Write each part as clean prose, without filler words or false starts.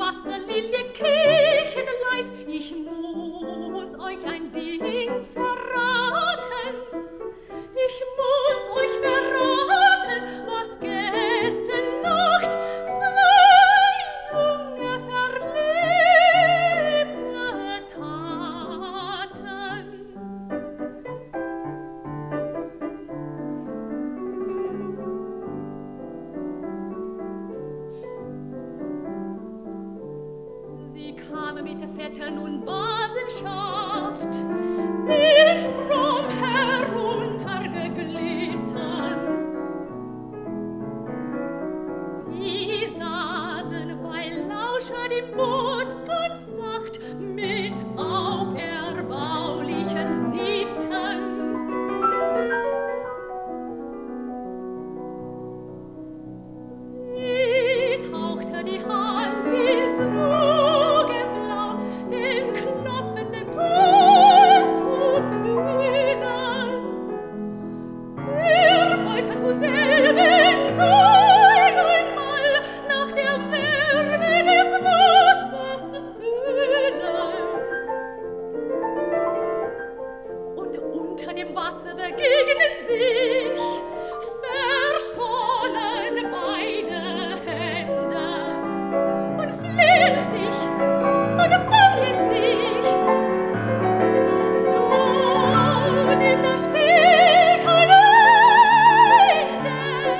Wasserlilie kichert leis, ich muss euch ein Ding verraten. Ich muss euch verraten, was gestern Nacht zwei junge Verliebte taten. Sie kamen mit der Vettern und Basenschaft den Strom heruntergeglitten. Sie saßen, weil lauschend im Boot ganz sacht, mit auf erbaulichen Sitten. Sie tauchte die Hand ins Wogenblau, dem klappenden Puls zu kühnen. Wollte zu selben Zeit einmal nach der Wärme des Wassers fühlen. Und unter dem Wasser begegnen sich verstohlen beide Hände und flehen sich und fangen sich. So nimmt das Spiel kein Ende.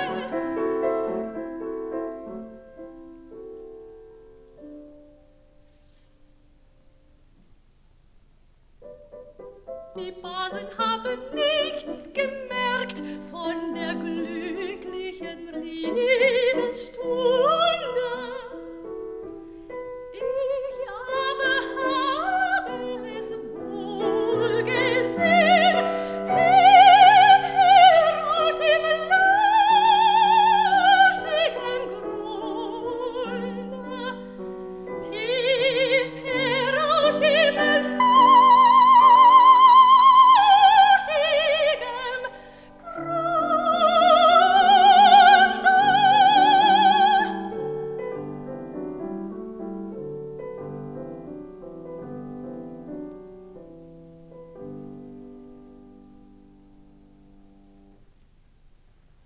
Die Basen haben nichts gemerkt von der glücklichen Liebesstunde.